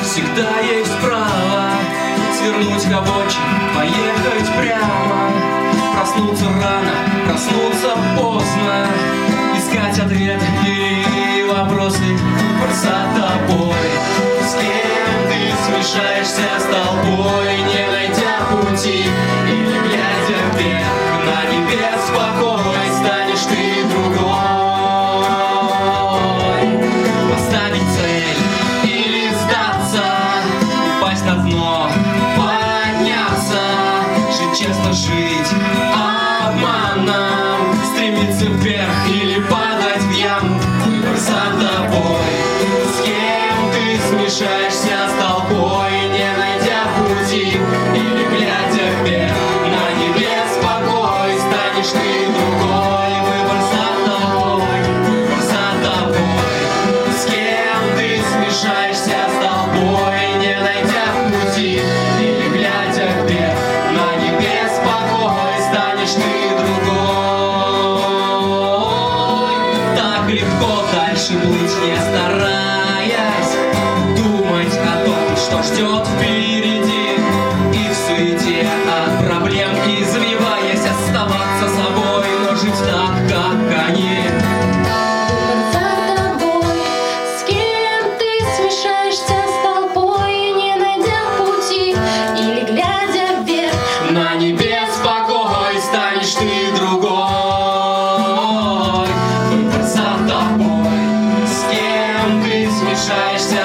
всегда есть право свернуть кабочек, поехать прямо, проснуться рано, проснуться поздно, искать ответы и вопросы выбор за тобой. С кем ты смешаешься с толпой, не найдя пути, или глядя вверх на небес покой, станешь ты другой. Поставить цель или сдаться, упасть на дно, подняться, жить честно, жить обманом, стремиться вверх или падать в яму, выбор за тобой. С кем ты смешаешься с толпой, не найдя пути, или глядя вверх на небес покой, станешь ты другой. Выбор за тобой, выбор за тобой. С кем ты смешаешься с толпой, не найдя пути, или глядя вверх на небес покой, станешь ты другой. Так легко дальше быть, не стараясь думать о том, что ждет впереди, и в суете от проблем извиваясь, оставаться собой, но жить так, как они. За тобой, с кем ты смешаешься с толпой, не найдя пути, или глядя вверх На небес покой, станешь ты другой. Выбор за тобой, с кем ты смешаешься